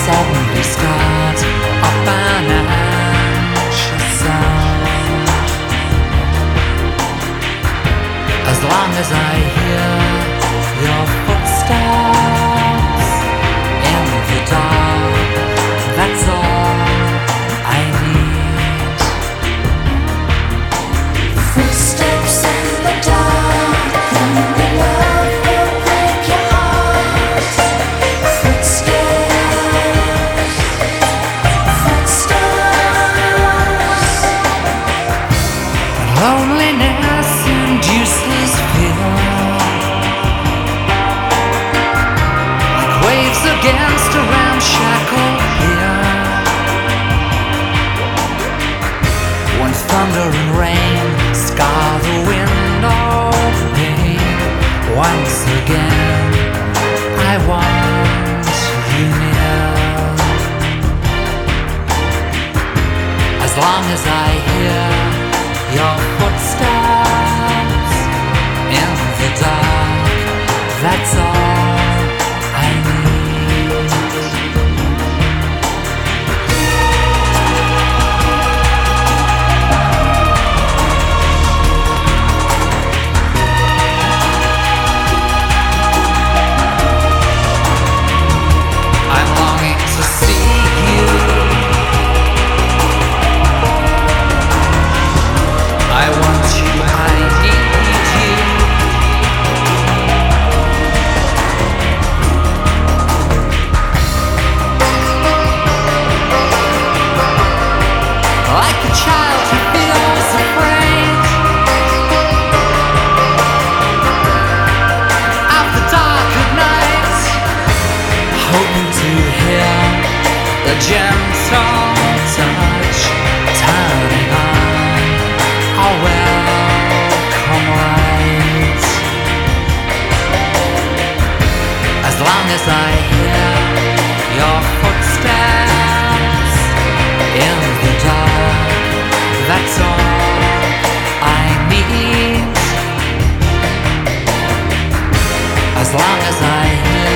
suddenly start up an anxious sound. As long as I hear your footsteps in the dark, that's all I need. Footsteps in the dark, and the love will break your heart. Footsteps, footsteps. Loneliness and useless fear, like waves against a ramshackle pier. When thunder and rain scar the window pane, once again I want you near. As long as I hear your footsteps in the dark, that's all I need. I'm longing to see you. I want you, I need you. Like a child who feels afraid of the dark at night, hoping to hear the gentle touch turning on a welcome light. As long as I hear your footsteps in the dark, that's all I need. As long as I hear